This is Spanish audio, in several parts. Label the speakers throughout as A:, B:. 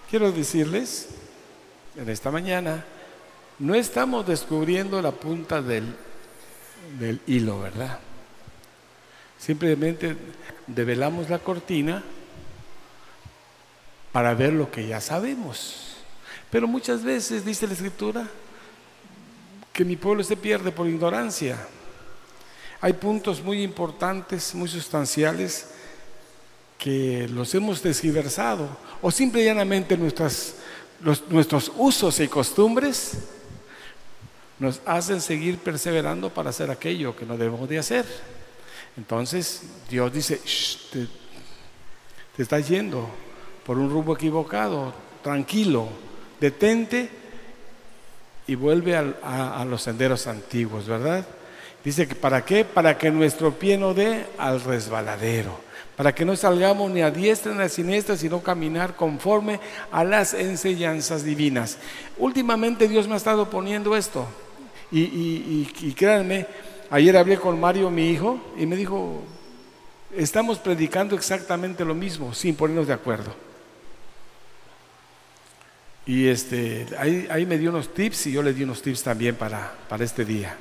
A: Quiero decirles, en esta mañana, no estamos descubriendo la punta del hilo, ¿verdad? Simplemente develamos la cortina para ver lo que ya sabemos. Pero muchas veces dice la Escritura que mi pueblo se pierde por ignorancia. Hay puntos muy importantes, muy sustanciales, que los hemos tergiversado, o simple y llanamente nuestros usos y costumbres nos hacen seguir perseverando para hacer aquello que no debemos de hacer. Entonces Dios dice: te estás yendo por un rumbo equivocado, tranquilo, detente y vuelve a los senderos antiguos, ¿verdad? Dice que ¿para qué? Para que nuestro pie no dé al resbaladero, para que no salgamos ni a diestra ni a siniestra, sino caminar conforme a las enseñanzas divinas. Últimamente Dios me ha estado poniendo esto, y créanme, ayer hablé con Mario, mi hijo, y me dijo: estamos predicando exactamente lo mismo, sin ponernos de acuerdo. Y ahí me dio unos tips, y yo le di unos tips también para este día.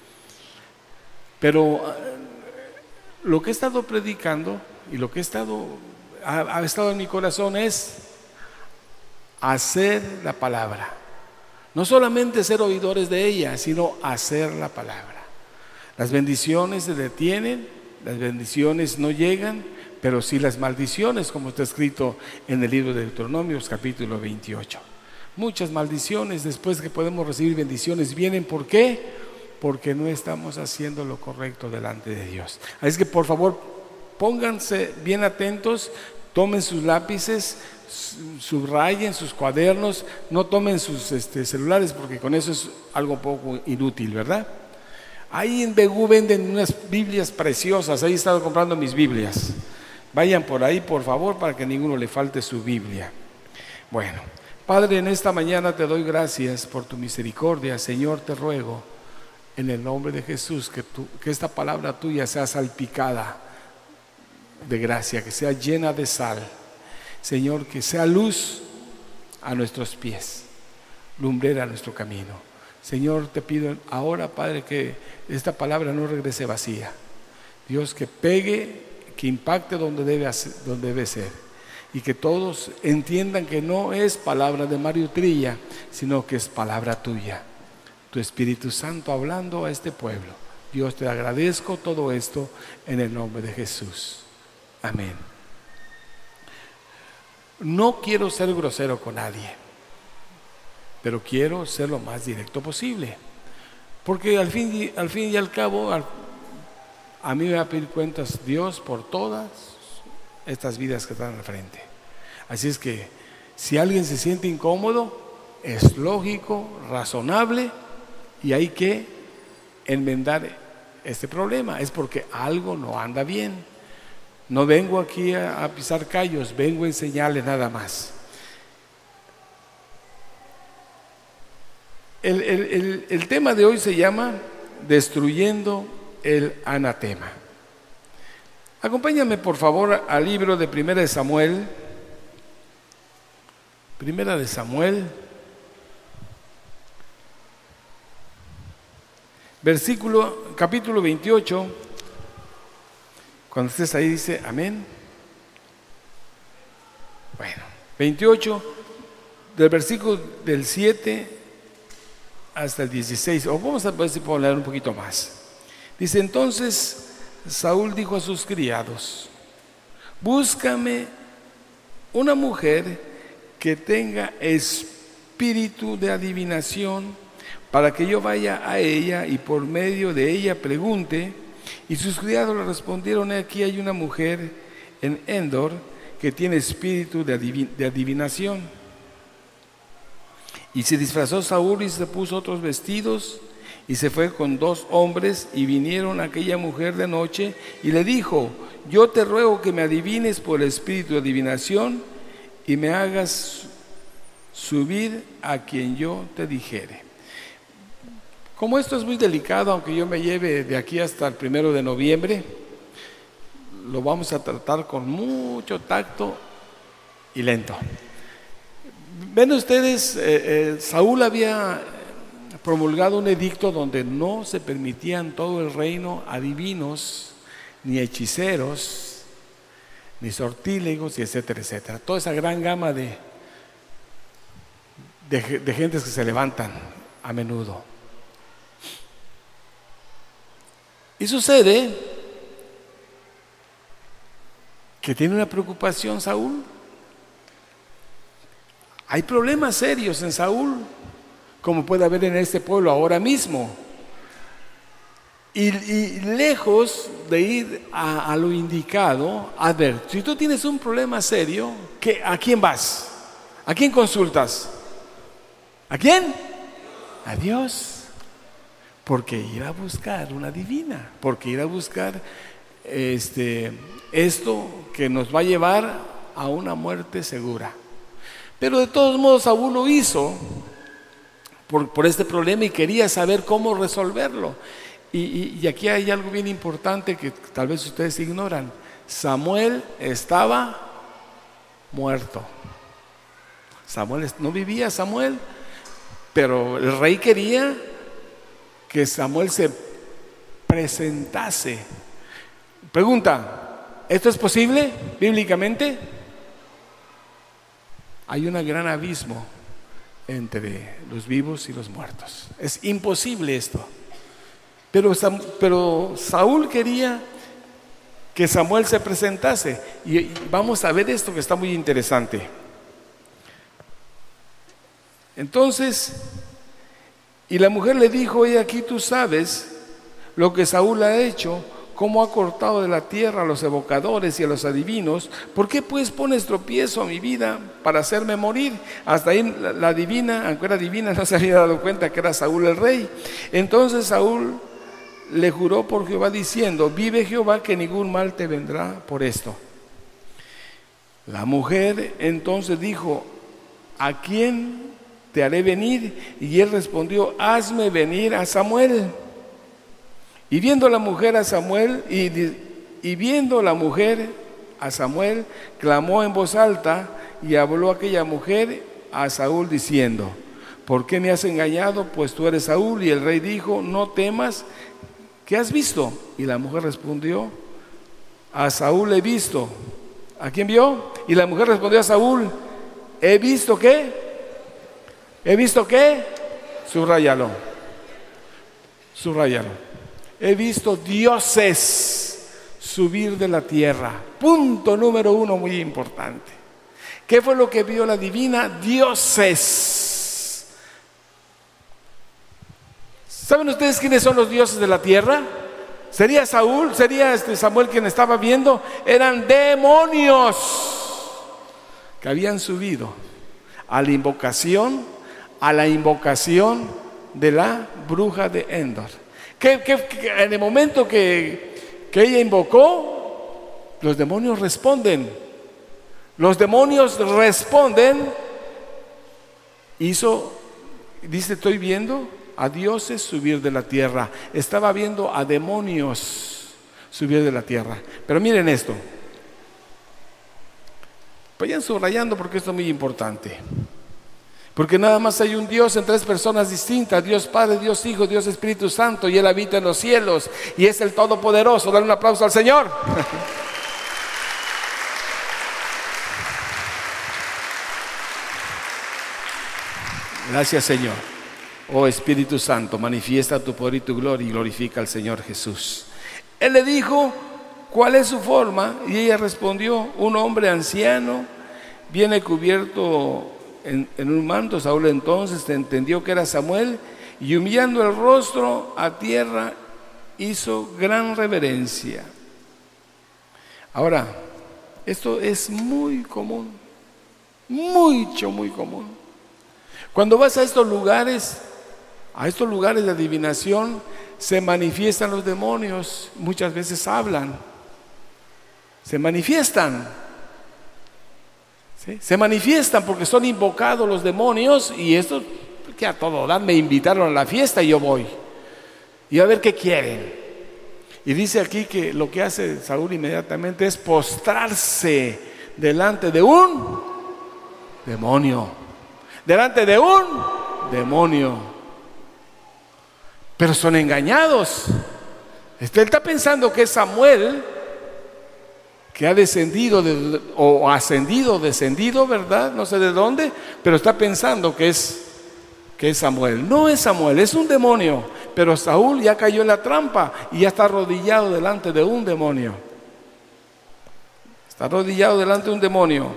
A: Pero lo que he estado predicando y lo que ha estado en mi corazón es hacer la palabra. No solamente ser oidores de ella, sino hacer la palabra. Las bendiciones se detienen, las bendiciones no llegan, pero sí las maldiciones, como está escrito en el libro de Deuteronomios, capítulo 28. Muchas maldiciones después que podemos recibir bendiciones vienen. ¿Por qué? Porque no estamos haciendo lo correcto delante de Dios. Así es que por favor, pónganse bien atentos, tomen sus lápices, subrayen sus cuadernos, no tomen sus celulares, porque con eso es algo poco inútil, ¿verdad? Ahí en Begú venden unas Biblias preciosas, ahí he estado comprando mis Biblias. Vayan por ahí, por favor, para que a ninguno le falte su Biblia. Bueno, Padre, en esta mañana te doy gracias por tu misericordia. Señor, te ruego en el nombre de Jesús que esta palabra tuya sea salpicada de gracia, que sea llena de sal. Señor, que sea luz a nuestros pies, lumbrera a nuestro camino. Señor, te pido ahora, Padre, que esta palabra no regrese vacía. Dios, que pegue, que impacte donde debe ser, y que todos entiendan que no es palabra de Mario Trilla, sino que es palabra tuya, tu Espíritu Santo hablando a este pueblo. Dios, te agradezco todo esto en el nombre de Jesús. Amén. No quiero ser grosero con nadie, pero quiero ser lo más directo posible, porque al fin y al cabo a mí me va a pedir cuentas Dios por todas estas vidas que están al frente. Así es que si alguien se siente incómodo, es lógico, razonable, y hay que enmendar este problema. Es porque algo no anda bien. No vengo aquí a pisar callos, vengo a enseñarles nada más. El tema de hoy se llama Destruyendo el anatema. Acompáñame por favor al libro de Primera de Samuel. Primera de Samuel, capítulo 28. Cuando estés ahí dice amén. Bueno, 28, del versículo del 7 hasta el 16, o vamos a ver si puedo leer un poquito más. Dice: entonces Saúl dijo a sus criados: búscame una mujer que tenga espíritu de adivinación, para que yo vaya a ella y por medio de ella pregunte. Y sus criados le respondieron: aquí hay una mujer en Endor que tiene espíritu de adivinación. Y se disfrazó Saúl y se puso otros vestidos y se fue con 2 hombres, y vinieron a aquella mujer de noche y le dijo: yo te ruego que me adivines por el espíritu de adivinación y me hagas subir a quien yo te dijere. Como esto es muy delicado, aunque yo me lleve de aquí hasta el 1 de noviembre, lo vamos a tratar con mucho tacto y lento. Ven ustedes, Saúl había promulgado un edicto donde no se permitían todo el reino adivinos, ni hechiceros, ni sortílegos, y etcétera, etcétera. Toda esa gran gama de gentes que se levantan a menudo. Y sucede que tiene una preocupación Saúl. Hay problemas serios en Saúl, como puede haber en este pueblo ahora mismo. Y lejos de ir a lo indicado, a ver, si tú tienes un problema serio, ¿a quién vas? ¿A quién consultas? ¿A quién? A Dios. Porque ir a buscar una divina, porque ir a buscar esto que nos va a llevar a una muerte segura. Pero de todos modos Saúl lo hizo por este problema y quería saber cómo resolverlo. Y aquí hay algo bien importante que tal vez ustedes ignoran. Samuel estaba muerto. No vivía Samuel, pero el rey quería que Samuel se presentase. Pregunta, ¿esto es posible bíblicamente? Hay un gran abismo entre los vivos y los muertos. Es imposible esto. Pero Saúl quería que Samuel se presentase. Y vamos a ver esto que está muy interesante. Entonces, y la mujer le dijo: oye, aquí tú sabes lo que Saúl ha hecho, cómo ha cortado de la tierra a los evocadores y a los adivinos. ¿Por qué pues pones tropiezo a mi vida para hacerme morir? Hasta ahí la divina, aunque era divina, no se había dado cuenta que era Saúl el rey. Entonces Saúl le juró por Jehová diciendo: vive Jehová que ningún mal te vendrá por esto. La mujer entonces dijo: ¿a quién te haré venir? Y él respondió: hazme venir a Samuel. Y viendo la mujer a Samuel, y viendo la mujer a Samuel, clamó en voz alta, y habló aquella mujer a Saúl diciendo: ¿por qué me has engañado? Pues tú eres Saúl. Y el rey dijo: no temas, ¿qué has visto? Y la mujer respondió: a Saúl he visto. ¿A quién vio? Y la mujer respondió a Saúl: ¿he visto qué? ¿He visto qué? Subráyalo. He visto dioses subir de la tierra. Punto número 1, muy importante. ¿Qué fue lo que vio la divina? Dioses. ¿Saben ustedes quiénes son los dioses de la tierra? ¿Sería Saúl? ¿Sería Samuel quien estaba viendo? Eran demonios que habían subido a la invocación de la bruja de Endor. Que en el momento que ella invocó, los demonios responden. Dice, estoy viendo a dioses subir de la tierra. Estaba viendo a demonios subir de la tierra. Pero miren esto. Vayan subrayando porque esto es muy importante. Porque nada más hay un Dios en 3 personas distintas: Dios Padre, Dios Hijo, Dios Espíritu Santo, y Él habita en los cielos y es el Todopoderoso. Dale un aplauso al Señor. Gracias, Señor. Oh Espíritu Santo, manifiesta tu poder y tu gloria y glorifica al Señor Jesús. Él le dijo: ¿cuál es su forma? Y ella respondió: un hombre anciano, viene cubierto en un manto. Saúl entonces entendió que era Samuel, y humillando el rostro a tierra hizo gran reverencia. Ahora, esto es muy común, muy común. Cuando vas a estos lugares de adivinación, se manifiestan los demonios. Muchas veces hablan, se manifiestan. ¿Sí? Se manifiestan porque son invocados los demonios. Y esto que a todo dar, me invitaron a la fiesta y yo voy, y a ver qué quieren. Y dice aquí que lo que hace Saúl inmediatamente es postrarse delante de un demonio. delante de un demonio. Pero son engañados. Él está pensando que es Samuel, que ha descendido o ascendido, descendido, ¿verdad? No sé de dónde, pero está pensando que es Samuel. No es Samuel, es un demonio. Pero Saúl ya cayó en la trampa y ya está arrodillado delante de un demonio. Está arrodillado delante de un demonio.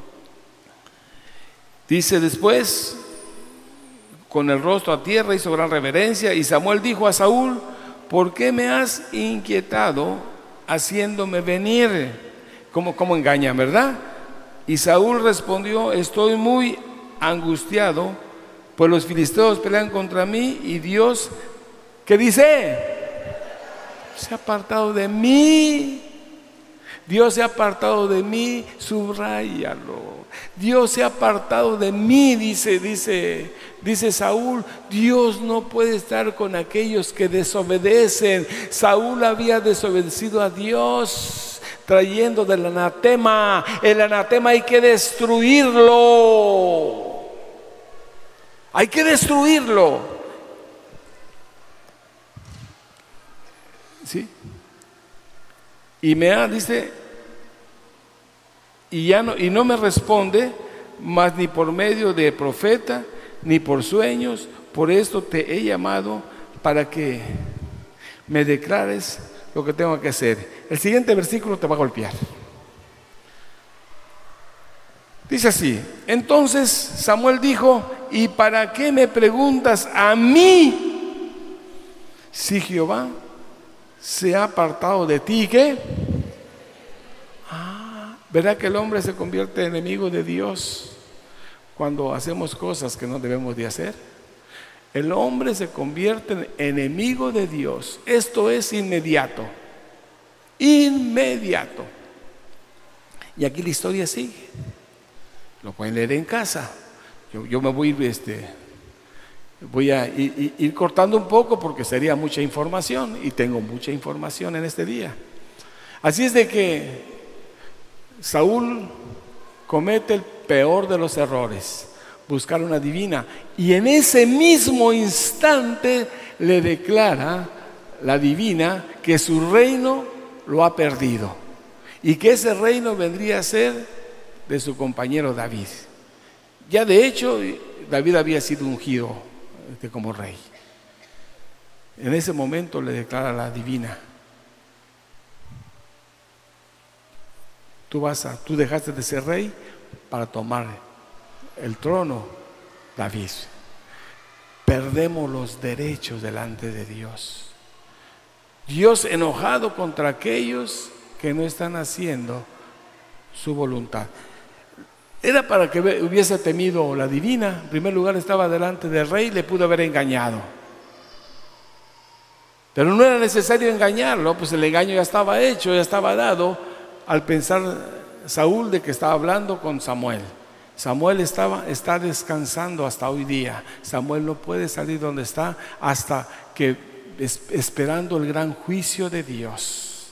A: Dice después, con el rostro a tierra hizo gran reverencia, y Samuel dijo a Saúl: ¿por qué me has inquietado haciéndome venir? ¿Cómo engañan, verdad? Y Saúl respondió: estoy muy angustiado, pues los filisteos pelean contra mí, y Dios, ¿qué dice? Se ha apartado de mí. Dios se ha apartado de mí, subráyalo. Dios se ha apartado de mí, dice Saúl. Dios no puede estar con aquellos que desobedecen. Saúl había desobedecido a Dios, trayendo del anatema. El anatema hay que destruirlo. Hay que destruirlo. ¿Sí? Y dice, y no me responde, mas ni por medio de profeta, ni por sueños. Por esto te he llamado, para que me declares lo que tengo que hacer. El siguiente versículo te va a golpear. Dice así: entonces Samuel dijo: ¿y para qué me preguntas a mí, si Jehová se ha apartado de ti? ¿Qué? ¿Verdad que el hombre se convierte en enemigo de Dios cuando hacemos cosas que no debemos de hacer? El hombre se convierte en enemigo de Dios. Esto es inmediato. Inmediato. Y aquí la historia sigue. Lo pueden leer en casa. Yo me voy a ir cortando un poco, porque sería mucha información, y tengo mucha información en este día. Así es de que Saúl comete el peor de los errores: buscar una divina. Y en ese mismo instante le declara la divina que su reino lo ha perdido, y que ese reino vendría a ser de su compañero David. Ya de hecho David había sido ungido como rey. En ese momento le declara la divina: tú dejaste de ser rey para tomar el trono, David. Perdemos los derechos delante de Dios. Dios enojado contra aquellos que no están haciendo su voluntad. Era para que hubiese temido la divina. En primer lugar, estaba delante del rey, le pudo haber engañado. Pero no era necesario engañarlo, pues el engaño ya estaba hecho, ya estaba dado, al pensar Saúl de que estaba hablando con Samuel. Samuel está descansando hasta hoy día. Samuel no puede salir donde está hasta que esperando el gran juicio de Dios.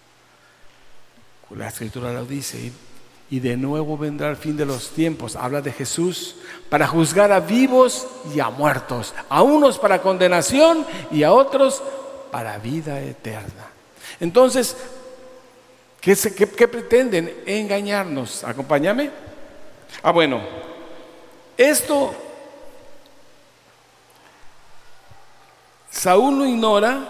A: La Escritura lo dice: y de nuevo vendrá el fin de los tiempos. Habla de Jesús para juzgar a vivos y a muertos, a unos para condenación y a otros para vida eterna. Entonces, ¿qué pretenden? Engañarnos. Acompáñame. Bueno, esto Saúl lo ignora.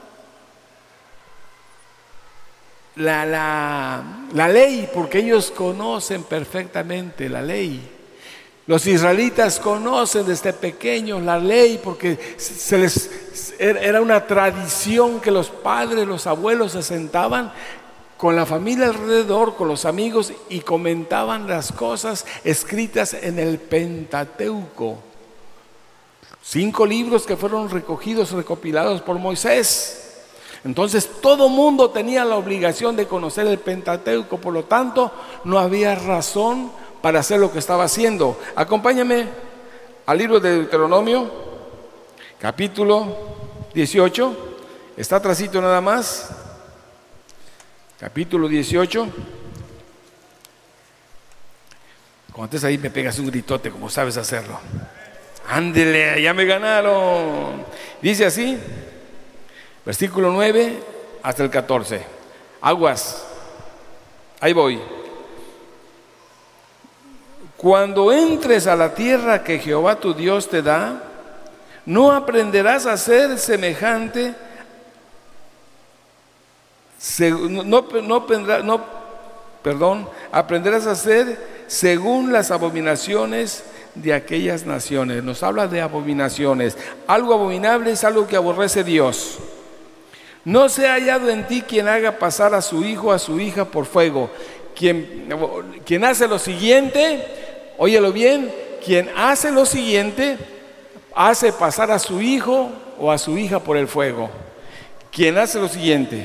A: La ley, porque ellos conocen perfectamente la ley. Los israelitas conocen desde pequeños la ley, porque era una tradición que los padres, los abuelos se sentaban con la familia alrededor, con los amigos, y comentaban las cosas escritas en el Pentateuco. 5 libros que fueron recopilados por Moisés. Entonces todo mundo tenía la obligación de conocer el Pentateuco, por lo tanto no había razón para hacer lo que estaba haciendo. Acompáñame al libro de Deuteronomio, capítulo 18, está atrasito nada más, capítulo 18, Cuando estés ahí me pegas un gritote como sabes hacerlo. Ándele, ya me ganaron. Dice así, versículo 9 hasta el 14. Aguas, ahí voy. Cuando entres a la tierra que Jehová tu Dios te da, no aprenderás a ser semejante, aprenderás a ser según las abominaciones de aquellas naciones. Nos habla de abominaciones. Algo abominable es algo que aborrece Dios. No se ha hallado en ti quien haga pasar a su hijo o a su hija por fuego. Quien hace lo siguiente, óyelo bien, quien hace lo siguiente, hace pasar a su hijo o a su hija por el fuego. Quien hace lo siguiente,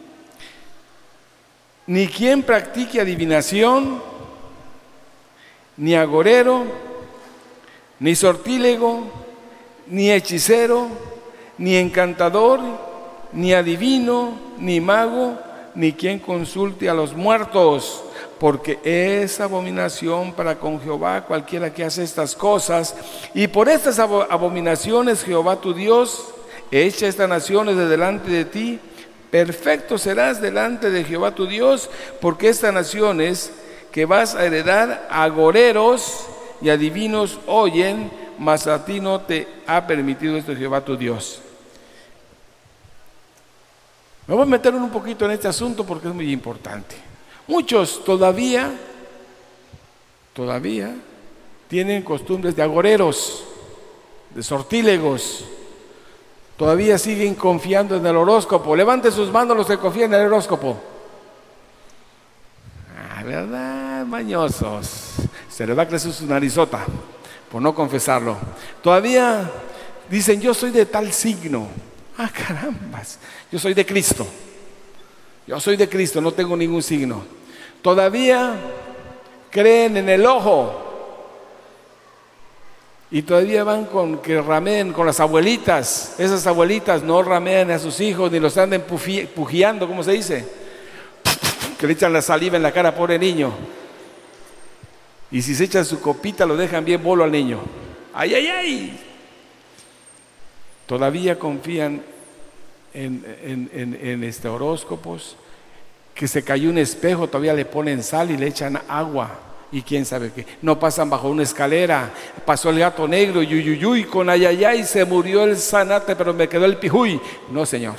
A: ni quien practique adivinación, ni agorero, ni sortílego, ni hechicero, ni encantador, ni adivino, ni mago, ni quien consulte a los muertos, porque es abominación para con Jehová cualquiera que hace estas cosas. Y por estas abominaciones Jehová tu Dios echa estas naciones de delante de ti. Perfecto serás delante de Jehová tu Dios, porque estas naciones que vas a heredar, agoreros y adivinos oyen, mas a ti no te ha permitido esto Jehová tu Dios. Me voy a meter un poquito en este asunto porque es muy importante. Muchos todavía tienen costumbres de agoreros, de sortílegos. Todavía siguen confiando en el horóscopo. Levanten sus manos los que confían en el horóscopo. ¿Verdad? Mañosos. Se les va a crecer su narizota por no confesarlo. Todavía dicen, yo soy de tal signo. Ah, carambas, yo soy de Cristo. Yo soy de Cristo, no tengo ningún signo. Todavía creen en el ojo. Y todavía van con que rameen con las abuelitas. Esas abuelitas no ramean a sus hijos ni los anden pujeando, ¿cómo se dice? Que le echan la saliva en la cara, pobre niño. Y si se echan su copita, lo dejan bien bolo al niño. ¡Ay, ay, ay! Todavía confían en horóscopos. Que se cayó un espejo, todavía le ponen sal y le echan agua. Y quién sabe qué. No pasan bajo una escalera. Pasó el gato negro, yuyuyuy, con ayayay, se murió el zanate, pero me quedó el pijuy. No, señor.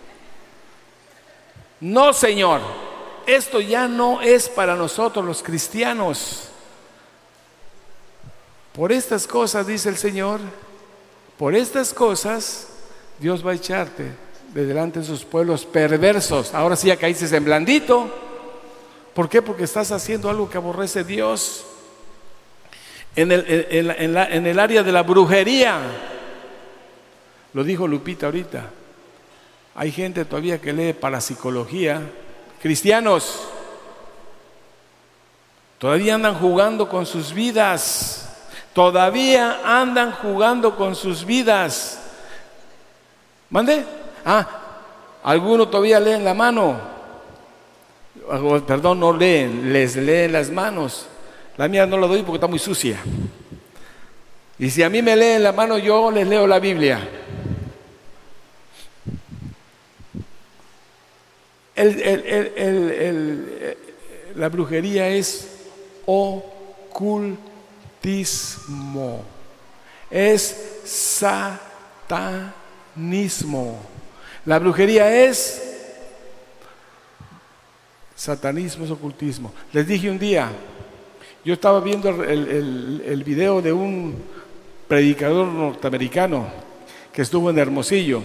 A: No, señor. Esto ya no es para nosotros los cristianos. Por estas cosas, dice el Señor, por estas cosas Dios va a echarte de delante de sus pueblos perversos. Ahora sí ya caíste en blandito. ¿Por qué? Porque estás haciendo algo que aborrece Dios. En el área de la brujería, lo dijo Lupita ahorita, hay gente todavía que lee parapsicología. Cristianos todavía andan jugando con sus vidas. Todavía andan jugando con sus vidas. ¿Mande? Algunos todavía leen la mano. Perdón, no leen, les leen las manos. La mía no la doy porque está muy sucia. Y si a mí me leen la mano, yo les leo la Biblia. La brujería es ocultismo, es satanismo. La brujería es satanismo, es ocultismo. Les dije un día, yo estaba viendo el video de un predicador norteamericano que estuvo en Hermosillo.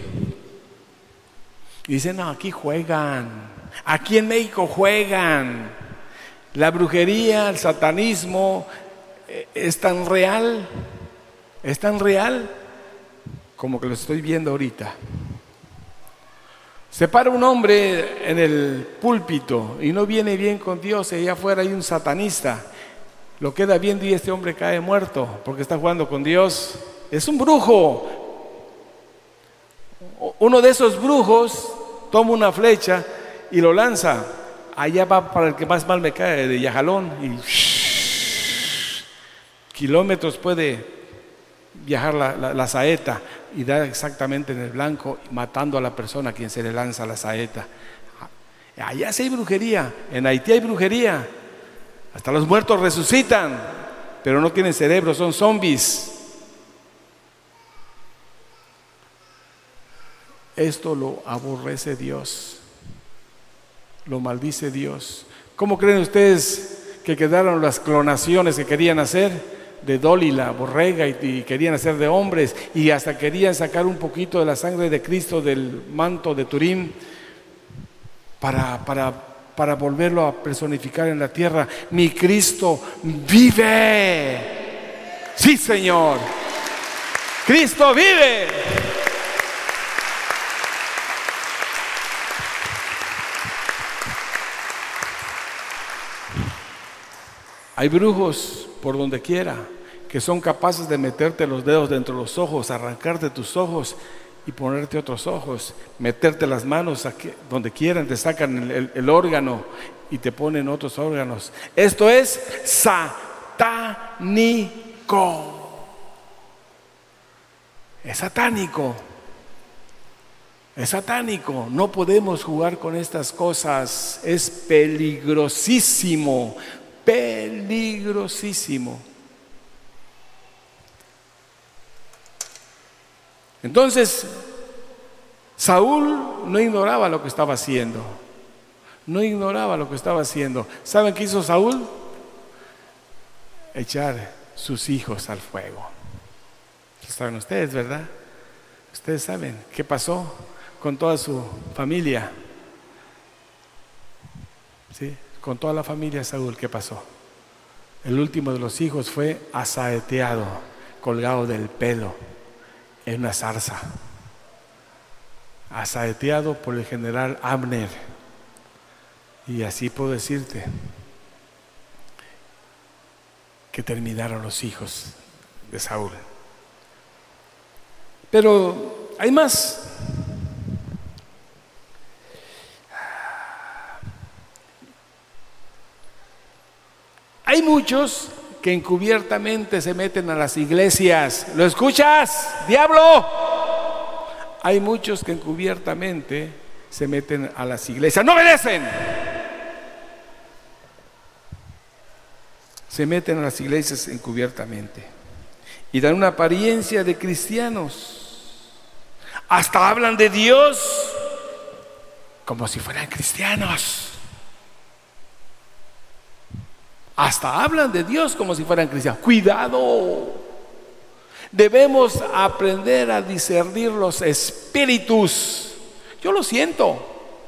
A: Y dicen, no, aquí juegan, aquí en México juegan. La brujería, el satanismo es tan real como que lo estoy viendo ahorita. Se para un hombre en el púlpito y no viene bien con Dios, y allá afuera hay un satanista. Lo queda viendo y este hombre cae muerto porque está jugando con Dios. Es un brujo. Uno de esos brujos toma una flecha y lo lanza. Allá va para el que más mal me cae, de Yajalón, y kilómetros puede viajar la saeta y dar exactamente en el blanco, matando a la persona a quien se le lanza la saeta. Allá sí hay brujería, en Haití hay brujería, hasta los muertos resucitan, pero no tienen cerebro, son zombies. Esto lo aborrece Dios, lo maldice Dios. ¿Cómo creen ustedes que quedaron las clonaciones que querían hacer de Dolly, la borrega, y querían hacer de hombres, y hasta querían sacar un poquito de la sangre de Cristo del manto de Turín para volverlo a personificar en la tierra? Mi Cristo vive. Sí, Señor, Cristo vive. Hay brujos por donde quiera que son capaces de meterte los dedos dentro de los ojos, arrancarte tus ojos y ponerte otros ojos, meterte las manos aquí, donde quieran, te sacan el órgano y te ponen otros órganos. Esto es satánico. Es satánico. Es satánico. No podemos jugar con estas cosas. Es peligrosísimo. Peligrosísimo. Entonces, Saúl no ignoraba lo que estaba haciendo. No ignoraba lo que estaba haciendo. ¿Saben qué hizo Saúl? Echar sus hijos al fuego. Saben ustedes, ¿verdad? Ustedes saben qué pasó con toda su familia. ¿Sí? Con toda la familia de Saúl, ¿qué pasó? El último de los hijos fue asaeteado, colgado del pelo en una zarza, asaeteado por el general Abner. Y así puedo decirte que terminaron los hijos de Saúl. Pero hay más. Hay muchos que encubiertamente se meten a las iglesias. ¿Lo escuchas, diablo? Hay muchos que encubiertamente se meten a las iglesias. ¡No obedecen! Se meten a las iglesias encubiertamente y dan una apariencia de cristianos. Hasta hablan de Dios como si fueran cristianos. Hasta hablan de Dios como si fueran cristianos. ¡Cuidado! Debemos aprender a discernir los espíritus. Yo lo siento.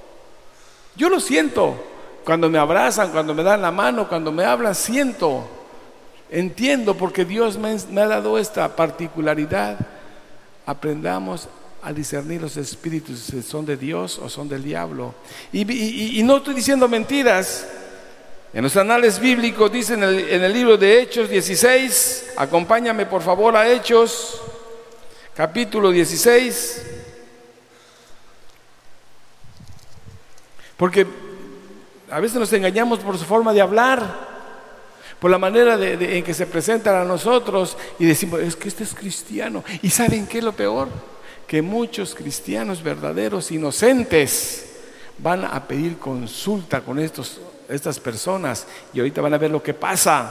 A: Cuando me abrazan, cuando me dan la mano, cuando me hablan, siento. Entiendo, porque Dios me ha dado esta particularidad. Aprendamos a discernir los espíritus, si son de Dios o son del diablo. Y no estoy diciendo mentiras. En los anales bíblicos dice en el libro de Hechos 16, acompáñame por favor a Hechos, capítulo 16, porque a veces nos engañamos por su forma de hablar, por la manera en que se presentan a nosotros, y decimos, es que este es cristiano. ¿Y saben qué es lo peor? Que muchos cristianos verdaderos, inocentes, van a pedir consulta con estas personas, y ahorita van a ver lo que pasa.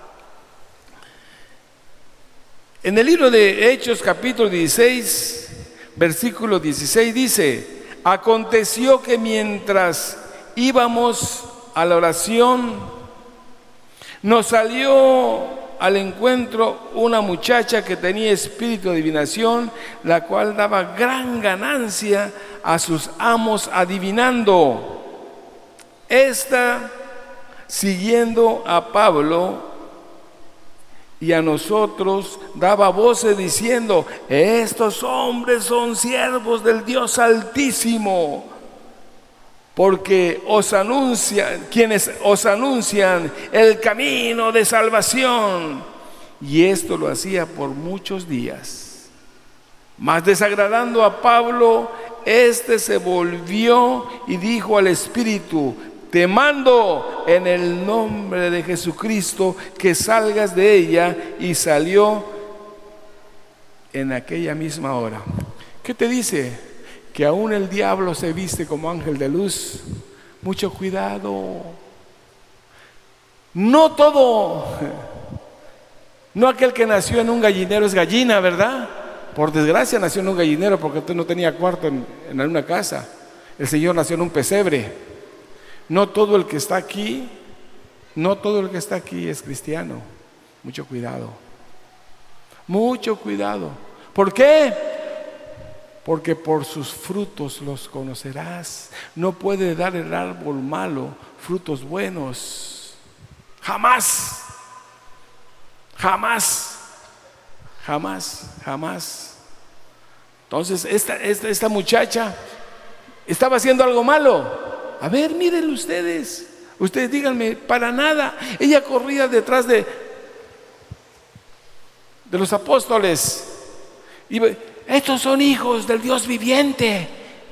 A: En el libro de Hechos capítulo 16 versículo 16 dice: aconteció que mientras íbamos a la oración, nos salió al encuentro una muchacha que tenía espíritu de adivinación, la cual daba gran ganancia a sus amos adivinando. Esta, siguiendo a Pablo y a nosotros, daba voces diciendo: estos hombres son siervos del Dios Altísimo, porque quienes os anuncian el camino de salvación. Y esto lo hacía por muchos días. Mas desagradando a Pablo, se volvió y dijo al espíritu: te mando en el nombre de Jesucristo, que salgas de ella. Y salió en aquella misma hora. ¿Qué te dice? Que aún el diablo se viste como ángel de luz. Mucho cuidado. No todo, no aquel que nació en un gallinero es gallina, ¿verdad? Por desgracia nació en un gallinero porque usted no tenía cuarto en alguna casa. El Señor nació en un pesebre. No todo el que está aquí, no todo el que está aquí es cristiano. Mucho cuidado. Mucho cuidado. ¿Por qué? Porque por sus frutos los conocerás. No puede dar el árbol malo frutos buenos. Jamás, jamás, jamás, jamás. Entonces esta muchacha estaba haciendo algo malo. A ver, miren ustedes díganme, para nada. Ella corría detrás de los apóstoles. Y estos son hijos del Dios viviente.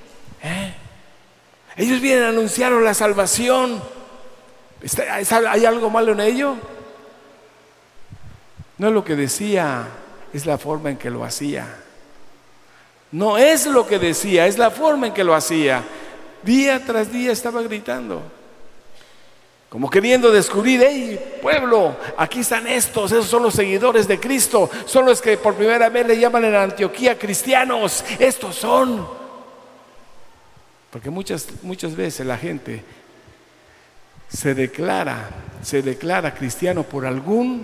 A: Ellos vienen a anunciar la salvación. ¿Hay algo malo en ello? No es lo que decía, es la forma en que lo hacía. No es lo que decía, es la forma en que lo hacía. Día tras día estaba gritando, como queriendo descubrir: hey, pueblo, aquí están esos son los seguidores de Cristo, son los que por primera vez le llaman en Antioquía cristianos. Estos son. Porque muchas veces la gente se declara cristiano por algún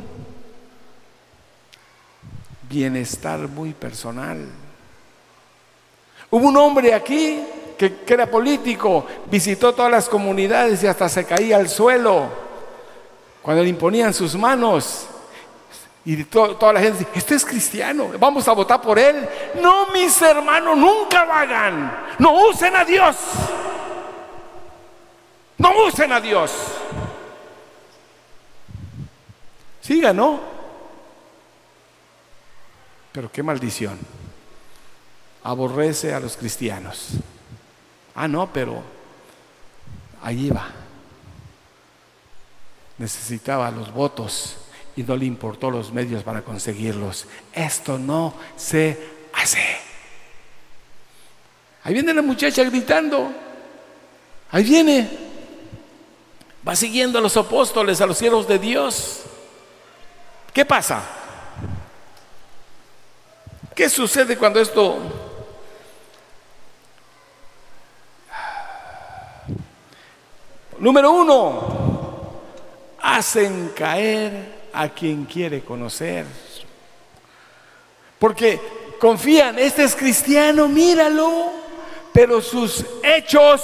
A: bienestar muy personal. Hubo un hombre aquí que era político, visitó todas las comunidades y hasta se caía al suelo cuando le imponían sus manos. Y toda la gente dice: este es cristiano, vamos a votar por él. No, mis hermanos, nunca lo hagan. No usen a Dios. No usen a Dios. Sí ganó, pero qué maldición. Aborrece a los cristianos. No, pero allí va. Necesitaba los votos y no le importó los medios para conseguirlos. Esto no se hace. Ahí viene la muchacha gritando. Ahí viene. Va siguiendo a los apóstoles, a los siervos de Dios. ¿Qué pasa? ¿Qué sucede cuando esto? Número 1, hacen caer a quien quiere conocer. Porque confían: este es cristiano, míralo. Pero sus hechos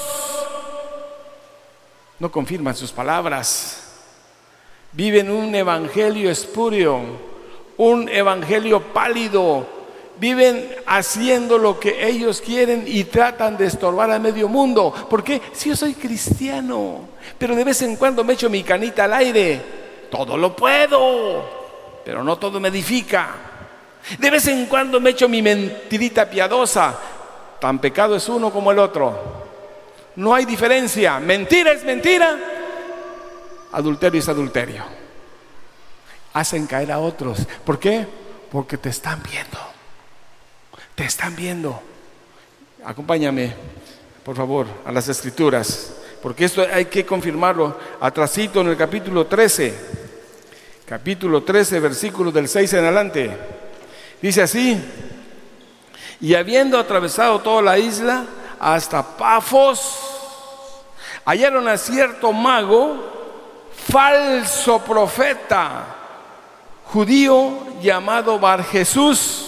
A: no confirman sus palabras. Viven un evangelio espurio, un evangelio pálido. Viven haciendo lo que ellos quieren y tratan de estorbar a medio mundo. ¿Por qué? Si yo soy cristiano, pero de vez en cuando me echo mi canita al aire. Todo lo puedo, pero no todo me edifica. De vez en cuando me echo mi mentirita piadosa. Tan pecado es uno como el otro. No hay diferencia. Mentira es mentira, adulterio es adulterio. Hacen caer a otros. ¿Por qué? Porque te están viendo. Te están viendo. Acompáñame, por favor, a las Escrituras, porque esto hay que confirmarlo. Atrasito en el capítulo 13, versículos del 6 en adelante. Dice así: y habiendo atravesado toda la isla hasta Pafos, hallaron a cierto mago, falso profeta, judío, llamado Bar Jesús.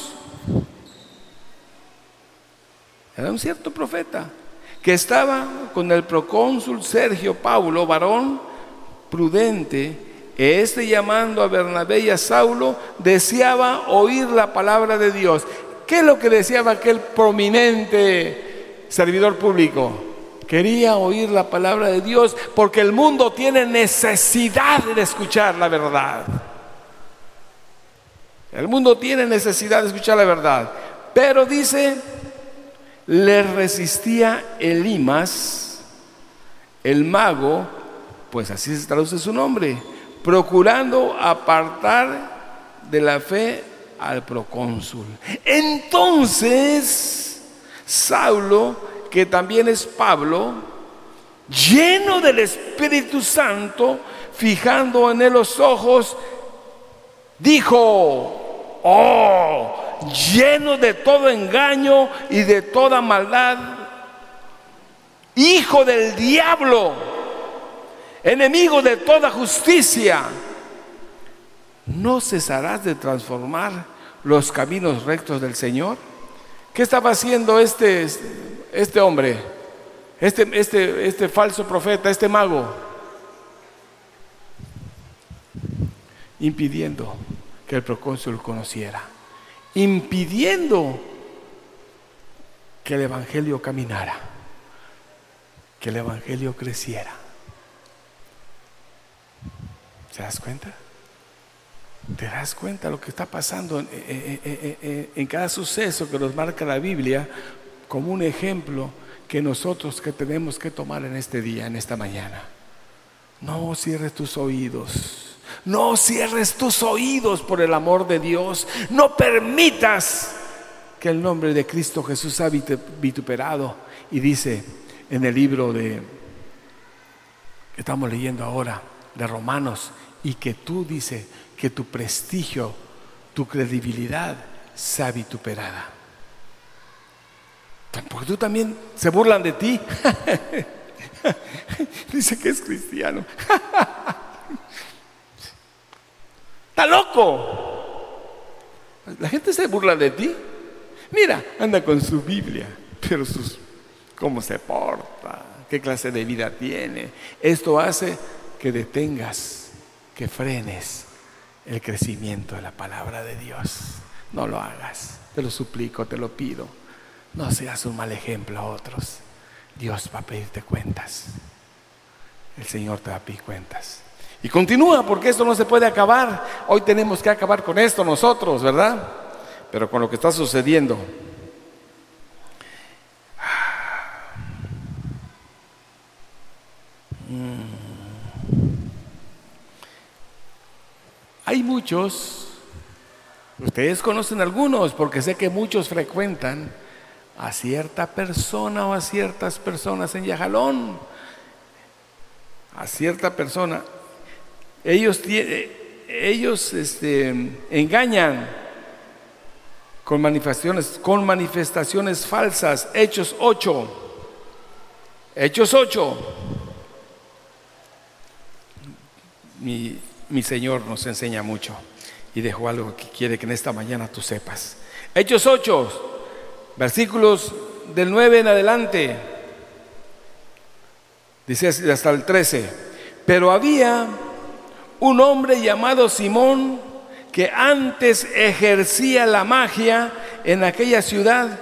A: Era un cierto profeta que estaba con el procónsul Sergio Paulo, varón prudente. Llamando a Bernabé y a Saulo, deseaba oír la palabra de Dios. ¿Qué es lo que deseaba aquel prominente servidor público? Quería oír la palabra de Dios, porque el mundo tiene necesidad de escuchar la verdad. El mundo tiene necesidad de escuchar la verdad. Pero dice: le resistía Elimas, el mago, pues así se traduce su nombre, procurando apartar de la fe al procónsul. Entonces Saulo, que también es Pablo, lleno del Espíritu Santo, fijando en él los ojos, dijo: oh, lleno de todo engaño y de toda maldad, hijo del diablo, enemigo de toda justicia, ¿no cesarás de transformar los caminos rectos del Señor? ¿Qué estaba haciendo este hombre, este falso profeta, este mago? Impidiendo que el procónsul conociera, impidiendo que el evangelio caminara, que el evangelio creciera. ¿Se das cuenta? ¿Te das cuenta lo que está pasando en cada suceso que nos marca la Biblia como un ejemplo que nosotros que tenemos que tomar en este día, en esta mañana? No cierres tus oídos, no cierres tus oídos, por el amor de Dios. No permitas que el nombre de Cristo Jesús sea vituperado. Y dice en el libro que estamos leyendo ahora, de Romanos, y que tú, dice, que tu prestigio, tu credibilidad sea vituperada. Porque tú también se burlan de ti. Dice que es cristiano. ¡Está loco! La gente se burla de ti. Mira, anda con su Biblia, pero cómo se porta, qué clase de vida tiene. Esto hace que detengas, que frenes el crecimiento de la palabra de Dios. No lo hagas, te lo suplico, te lo pido. No seas un mal ejemplo a otros. Dios va a pedirte cuentas. El Señor te va a pedir cuentas. Y continúa, porque esto no se puede acabar. Hoy tenemos que acabar con esto nosotros, ¿verdad? Pero con lo que está sucediendo. Hay muchos, ustedes conocen algunos, porque sé que muchos frecuentan a cierta persona o a ciertas personas en Yajalón. A cierta persona. Ellos engañan con manifestaciones falsas. Hechos 8. Mi Señor nos enseña mucho y dejó algo que quiere que en esta mañana tú sepas. Hechos 8, versículos del 9 en adelante, dice hasta el 13. Pero había un hombre llamado Simón, que antes ejercía la magia en aquella ciudad.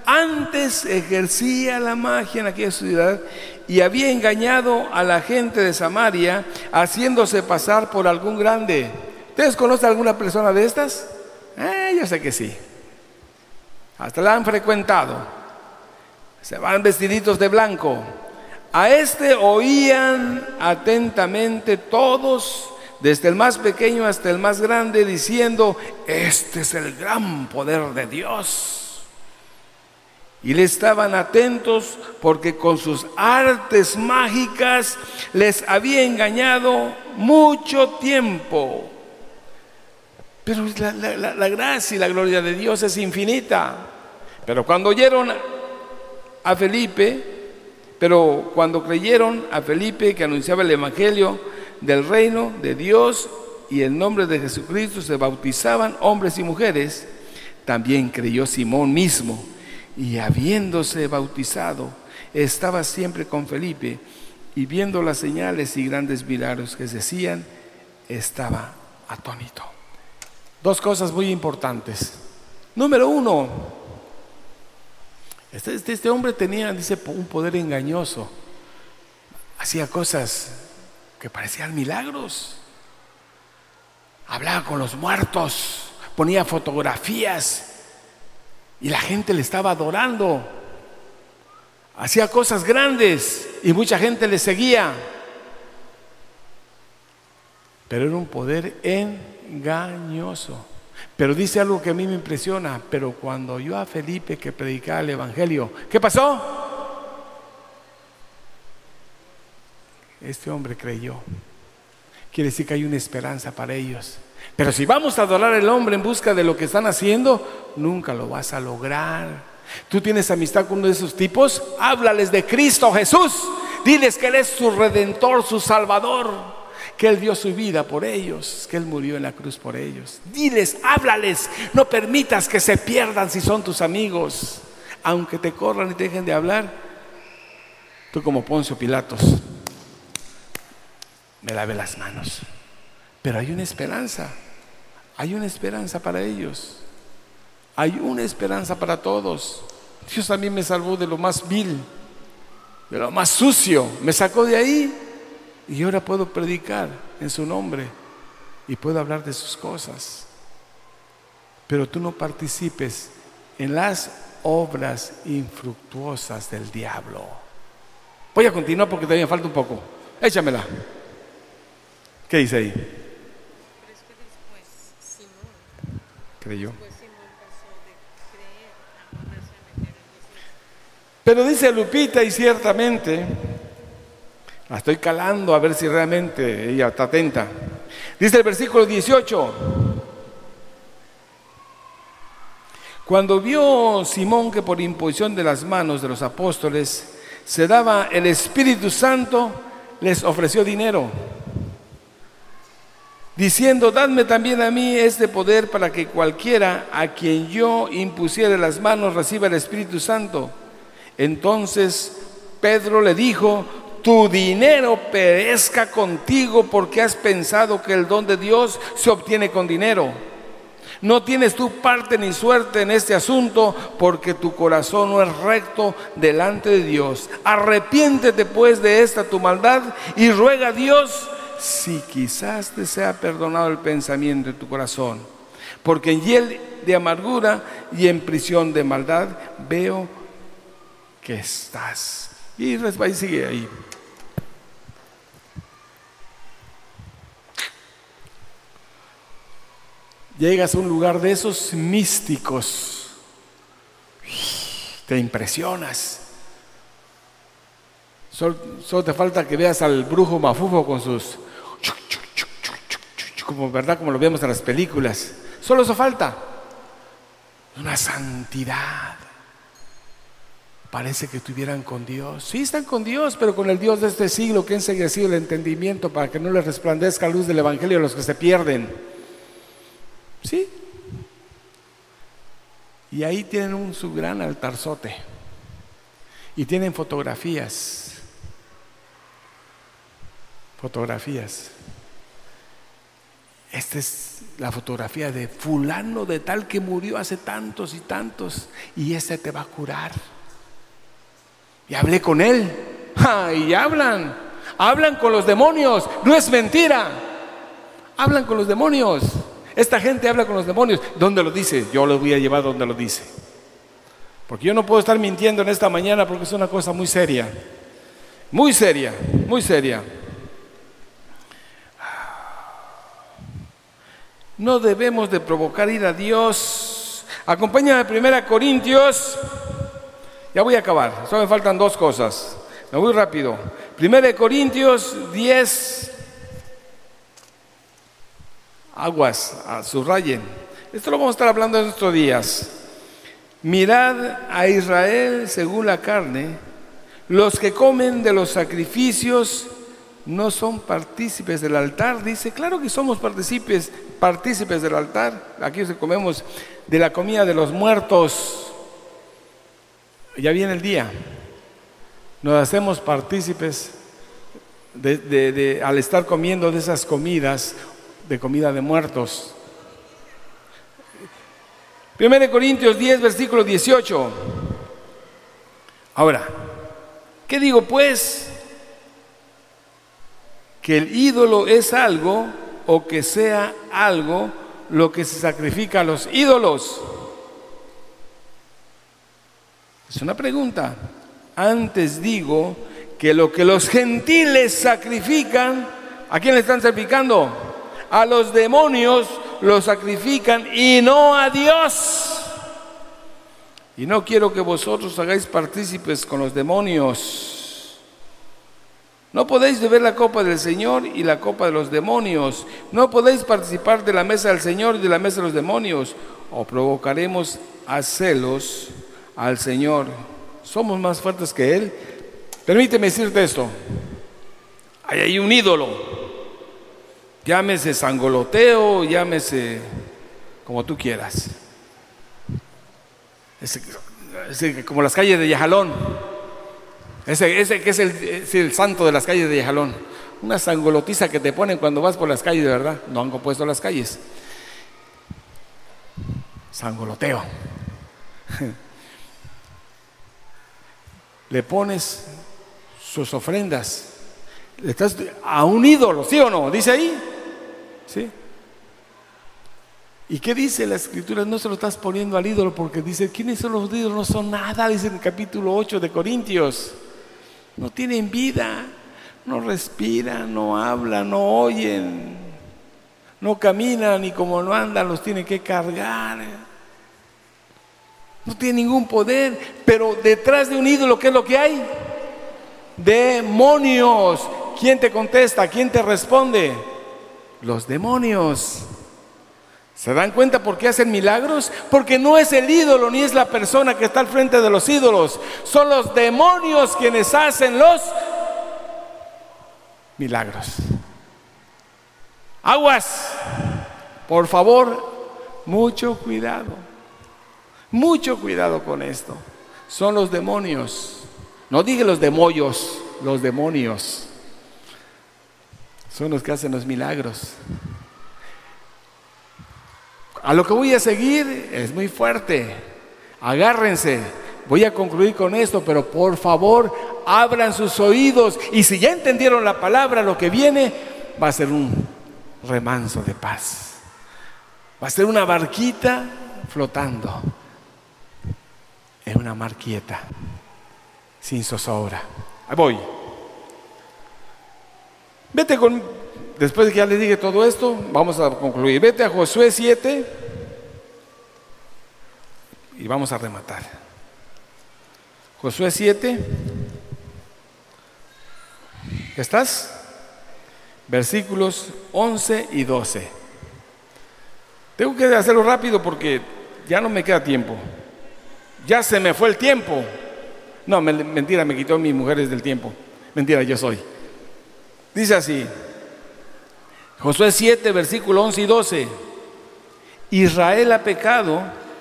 A: Y había engañado a la gente de Samaria, haciéndose pasar por algún grande. ¿Ustedes conocen a alguna persona de estas? Yo sé que sí. Hasta la han frecuentado. Se van vestiditos de blanco. A este oían atentamente todos, desde el más pequeño hasta el más grande, diciendo: este es el gran poder de Dios. Y le estaban atentos, porque con sus artes mágicas les había engañado mucho tiempo. Pero la gracia y la gloria de Dios es infinita. Pero cuando creyeron a Felipe, que anunciaba el evangelio del reino de Dios y el nombre de Jesucristo, se bautizaban hombres y mujeres. También creyó Simón mismo, y habiéndose bautizado, estaba siempre con Felipe, y viendo las señales y grandes milagros que se hacían, estaba atónito. Dos cosas muy importantes. Número uno, este hombre tenía, dice, un poder engañoso. Hacía cosas que parecían milagros. Hablaba con los muertos, ponía fotografías y la gente le estaba adorando. Hacía cosas grandes y mucha gente le seguía. pero era un poder engañoso. Pero dice algo que a mí me impresiona: pero cuando oyó a Felipe que predicaba el evangelio, ¿qué pasó? Este hombre creyó. Quiere decir que hay una esperanza para ellos. Pero si vamos a adorar al hombre en busca de lo que están haciendo, nunca lo vas a lograr. Tú tienes amistad con uno de esos tipos, háblales de Cristo Jesús. Diles que Él es su Redentor, su Salvador, que Él dio su vida por ellos, que Él murió en la cruz por ellos. Diles, háblales. No permitas que se pierdan si son tus amigos. Aunque te corran y te dejen de hablar, tú como Poncio Pilatos, me lavé las manos. Pero hay una esperanza. Hay una esperanza para ellos. Hay una esperanza para todos. Dios también me salvó de lo más vil, de lo más sucio. Me sacó de ahí y ahora puedo predicar en su nombre y puedo hablar de sus cosas. Pero tú no participes en las obras infructuosas del diablo. Voy a continuar porque todavía me falta un poco. Échamela. ¿Qué dice ahí?
B: Pero es que después Simón
A: Creyó.
B: pasó de creer a volverse a meter en Jesús.
A: Pero dice Lupita, y ciertamente, la estoy calando a ver si realmente ella está atenta. Dice el versículo 18: cuando vio Simón que por imposición de las manos de los apóstoles se daba el Espíritu Santo, les ofreció dinero, diciendo: dadme también a mí este poder para que cualquiera a quien yo impusiere las manos reciba el Espíritu Santo. Entonces Pedro le dijo: tu dinero perezca contigo, porque has pensado que el don de Dios se obtiene con dinero. No tienes tú parte ni suerte en este asunto, porque tu corazón no es recto delante de Dios. Arrepiéntete pues de esta tu maldad y ruega a Dios si quizás te sea perdonado el pensamiento de tu corazón, porque en hiel de amargura y en prisión de maldad veo que estás. Y sigue ahí. Llegas a un lugar de esos místicos, te impresionas. Solo te falta que veas al brujo mafufo con sus como verdad, como lo vemos en las películas. Solo eso falta. Una santidad. Parece que estuvieran con Dios. Sí, están con Dios, pero con el Dios de este siglo que ha enseguecido el entendimiento para que no les resplandezca la luz del evangelio a los que se pierden. Sí. Y ahí tienen su gran altarzote. Y tienen fotografías. Fotografías. Esta es la fotografía de fulano de tal que murió hace tantos y tantos, y este te va a curar. Y hablé con él. Y hablan con los demonios. No es mentira. Hablan con los demonios. Esta gente habla con los demonios. ¿Dónde lo dice? Yo los voy a llevar donde lo dice. Porque yo no puedo estar mintiendo en esta mañana, porque es una cosa muy seria. Muy seria, muy seria. No debemos de provocar ira a Dios. Acompáñame a 1 Corintios. Ya voy a acabar, solo me faltan dos cosas. Me voy rápido. 1 Corintios 10. Aguas, subrayen. Esto lo vamos a estar hablando en estos días. Mirad a Israel según la carne. Los que comen de los sacrificios no son partícipes del altar. Dice, claro que somos partícipes del altar. Aquí comemos de la comida de los muertos. Ya viene el día. Nos hacemos partícipes al estar comiendo de esas comidas, de comida de muertos. 1 Corintios 10, versículo 18. Ahora, ¿qué digo pues? Que el ídolo es algo, o que sea algo lo que se sacrifica a los ídolos. Es una pregunta. Antes digo que lo que los gentiles sacrifican, ¿a quién le están sacrificando? a los demonios los sacrifican y no a Dios. Y no quiero que vosotros hagáis partícipes con los demonios. No podéis beber la copa del Señor y la copa de los demonios. No podéis participar de la mesa del Señor y de la mesa de los demonios, o provocaremos a celos al Señor. Somos más fuertes que Él. Permíteme decirte esto. Ahí hay un ídolo. Llámese sangoloteo, llámese como tú quieras. Como las calles de Yajalón. Ese que es el santo de las calles de Yajalón. Una sangolotiza que te ponen cuando vas por las calles, de verdad. No han compuesto las calles. Sangoloteo. Le pones sus ofrendas. Le estás a un ídolo, ¿sí o no? Dice ahí. ¿Sí? ¿Y qué dice la Escritura? No se lo estás poniendo al ídolo, porque dice, ¿quiénes son los ídolos? No son nada, dice en el capítulo 8 de Corintios. No tienen vida, no respiran, no hablan, no oyen, no caminan, y como no andan los tienen que cargar. No tienen ningún poder, pero detrás de un ídolo, ¿qué es lo que hay? Demonios. ¿Quién te contesta? ¿Quién te responde? Los demonios. ¿Se dan cuenta por qué hacen milagros? Porque no es el ídolo ni es la persona que está al frente de los ídolos. Son los demonios quienes hacen los milagros. Aguas. Por favor, mucho cuidado. Mucho cuidado con esto. Son los demonios. No diga los demollos, los demonios. Son los que hacen los milagros. A lo que voy a seguir es muy fuerte. Agárrense. Voy a concluir con esto, pero por favor, abran sus oídos. Y si ya entendieron la palabra, lo que viene va a ser un remanso de paz. Va a ser una barquita flotando en una mar quieta, sin zozobra. Ahí voy. Vete con, después de que ya les dije todo esto, vamos a concluir. Vete a Josué 7 y vamos a rematar. Josué 7. ¿Estás? Versículos 11 y 12. Tengo que hacerlo rápido porque ya no me queda tiempo. Ya se me fue el tiempo. No, mentira, me quitó mi mujer desde el tiempo. Mentira, yo soy. Dice así, Josué 7, versículo 11 y 12. Israel ha pecado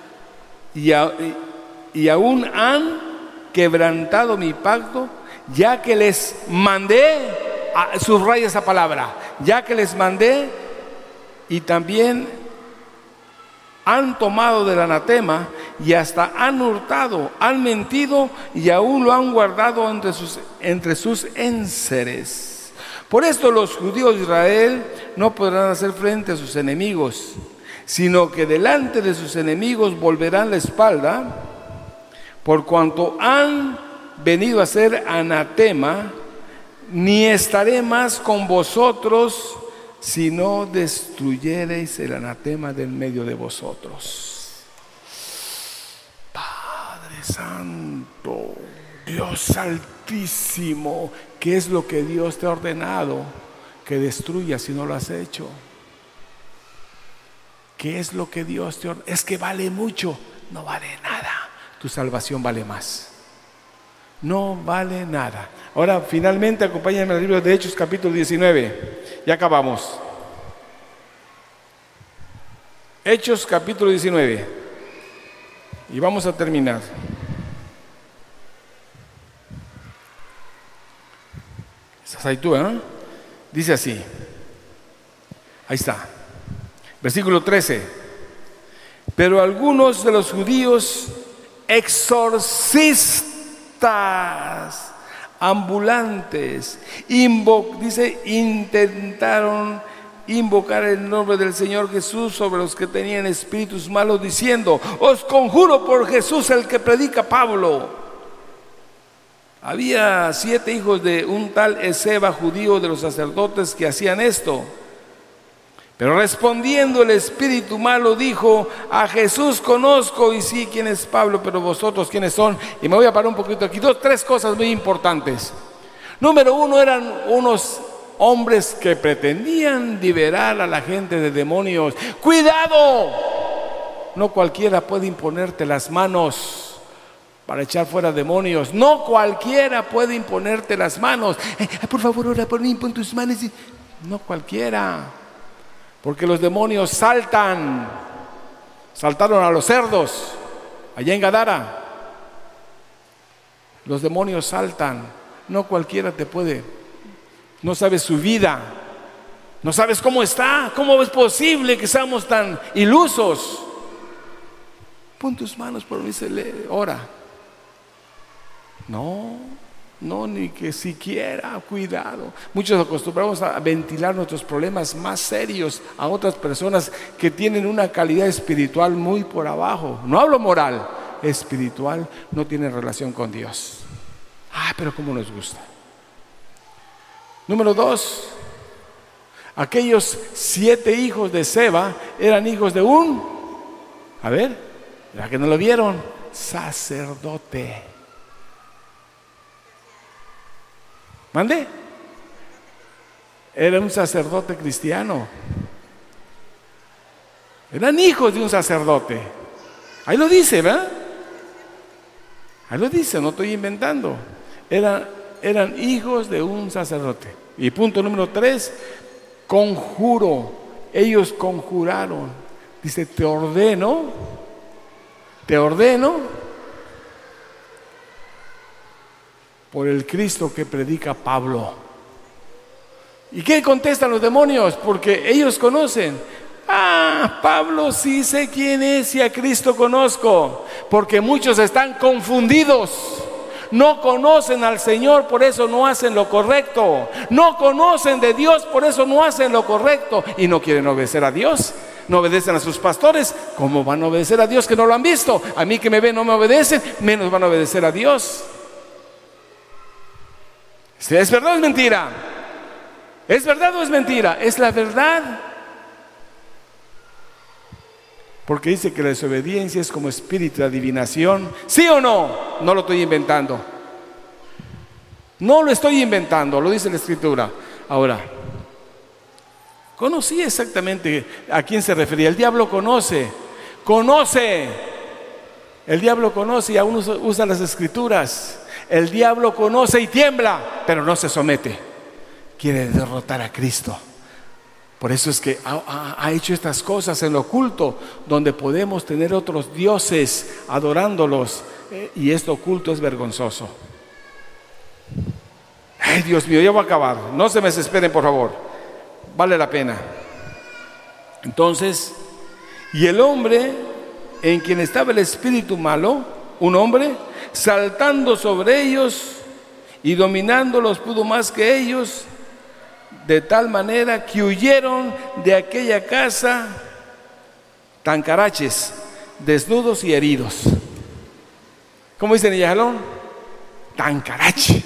A: y aún han quebrantado mi pacto, ya que les mandé, subraya esa palabra, ya que les mandé, y también han tomado del anatema y hasta han hurtado, han mentido y aún lo han guardado entre sus enseres. Por esto los judíos de Israel no podrán hacer frente a sus enemigos, sino que delante de sus enemigos volverán la espalda, por cuanto han venido a ser anatema, ni estaré más con vosotros si no destruyereis el anatema del medio de vosotros. Padre Santo, Dios Altísimo, ¿qué es lo que Dios te ha ordenado que destruyas si no lo has hecho? ¿Qué es lo que Dios te ordena? Es que vale mucho. No vale nada. Tu salvación vale más. No vale nada. Ahora, finalmente, acompáñame al libro de Hechos, capítulo 19. Ya acabamos. Hechos, capítulo 19. Y vamos a terminar. ¿Estás ahí tú, eh? Dice así. Ahí está. Versículo 13. Pero algunos de los judíos exorcistas ambulantes intentaron invocar el nombre del Señor Jesús sobre los que tenían espíritus malos, diciendo: os conjuro por Jesús, el que predica Pablo. Había 7 hijos de un tal Esceva, judío, de los sacerdotes, que hacían esto. Pero respondiendo el espíritu malo dijo: a Jesús conozco y sí quién es Pablo, pero vosotros quiénes son. Y me voy a parar un poquito aquí. Tres cosas muy importantes. Número uno, eran unos hombres que pretendían liberar a la gente de demonios. ¡Cuidado! No cualquiera puede imponerte las manos para echar fuera demonios. No cualquiera puede imponerte las manos. Por favor, ora por mí, pon tus manos. No cualquiera. Porque los demonios saltaron a los cerdos, allá en Gadara. Los demonios saltan, no cualquiera te puede. No sabes su vida, no sabes cómo está, cómo es posible que seamos tan ilusos. Pon tus manos por mí, ora. No, ni que siquiera, cuidado. Muchos acostumbramos a ventilar nuestros problemas más serios a otras personas que tienen una calidad espiritual muy por abajo. No hablo moral, espiritual, no tienen relación con Dios. Pero cómo nos gusta. Número 2, aquellos 7 hijos de Seba eran hijos de un, ¿la que no lo vieron? Sacerdote. ¿Mande? Era un sacerdote cristiano. Eran hijos de un sacerdote. Ahí lo dice, ¿verdad? Ahí lo dice, no estoy inventando. Eran hijos de un sacerdote. Y punto número 3, conjuro. Ellos conjuraron. Dice, te ordeno por el Cristo que predica Pablo. ¿Y qué contestan los demonios? Porque ellos conocen. Pablo sí sé quién es y a Cristo conozco. Porque muchos están confundidos. No conocen al Señor, por eso no hacen lo correcto. No conocen de Dios, por eso no hacen lo correcto. Y no quieren obedecer a Dios. No obedecen a sus pastores. ¿Cómo van a obedecer a Dios que no lo han visto? A mí que me ven no me obedecen, menos van a obedecer a Dios. ¿Es verdad o es mentira? ¿Es verdad o es mentira? Es la verdad. Porque dice que la desobediencia es como espíritu de adivinación. ¿Sí o no? No lo estoy inventando. No lo estoy inventando, lo dice la Escritura. Ahora, conocí exactamente a quién se refería. El diablo conoce. El diablo conoce y aún usa las Escrituras. El diablo conoce y tiembla, pero no se somete. Quiere derrotar a Cristo. Por eso es que ha hecho estas cosas en lo oculto, donde podemos tener otros dioses adorándolos, y esto oculto es vergonzoso. Ay, Dios mío, ya voy a acabar. No se me desesperen, por favor. Vale la pena. Entonces, y el hombre en quien estaba el espíritu malo, un hombre, saltando sobre ellos y dominándolos, pudo más que ellos, de tal manera que huyeron de aquella casa tancaraches, desnudos y heridos. ¿Cómo dicen en Yajalón? Tancarache.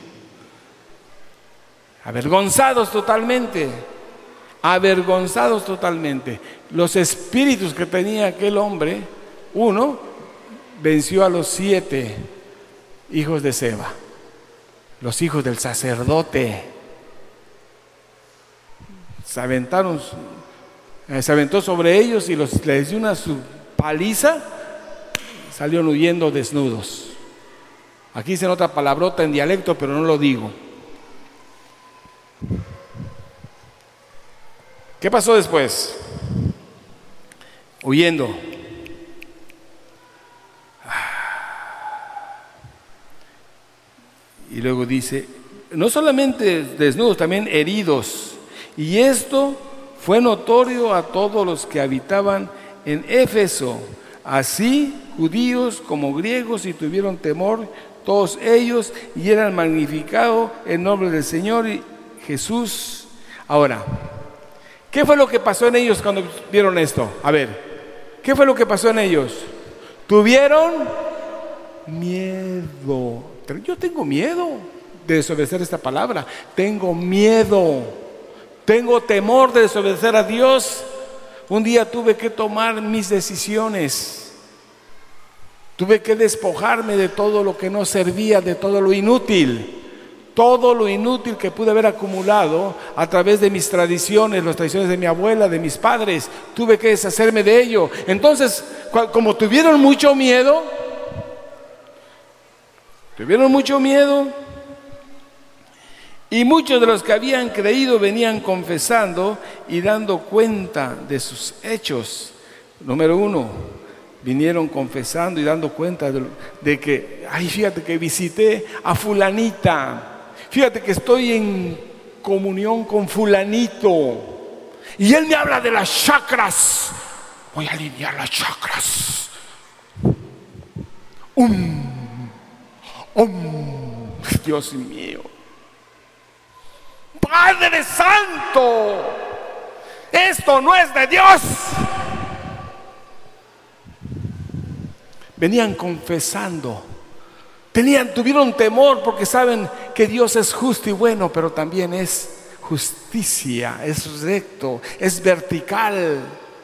A: Avergonzados totalmente. Los espíritus que tenía aquel hombre, uno venció a los 7 hijos de Seba, los hijos del sacerdote. Se aventó sobre ellos y les dio una paliza. Salieron huyendo desnudos. Aquí dicen otra palabrota en dialecto, pero no lo digo. ¿Qué pasó después? Huyendo. Y luego dice, no solamente desnudos, también heridos. Y esto fue notorio a todos los que habitaban en Éfeso, así judíos como griegos, y tuvieron temor todos ellos, y eran magnificados el nombre del Señor y Jesús. Ahora, ¿qué fue lo que pasó en ellos cuando vieron esto? A ver, ¿qué fue lo que pasó en ellos? Tuvieron miedo. Yo tengo miedo de desobedecer esta palabra. Tengo miedo. Tengo temor de desobedecer a Dios. Un día tuve que tomar mis decisiones. Tuve que despojarme de todo lo que no servía, de todo lo inútil. Todo lo inútil que pude haber acumulado a través de mis tradiciones, las tradiciones de mi abuela, de mis padres. Tuve que deshacerme de ello. Entonces, como tuvieron mucho miedo, y muchos de los que habían creído venían confesando y dando cuenta de sus hechos. Número 1, vinieron confesando y dando cuenta de que, ay, fíjate que visité a fulanita, fíjate que estoy en comunión con fulanito, y él me habla de las chakras, voy a alinear las chakras. Dios mío. Padre Santo, esto no es de Dios. Venían confesando, tuvieron temor porque saben que Dios es justo y bueno, pero también es justicia, es recto, es vertical.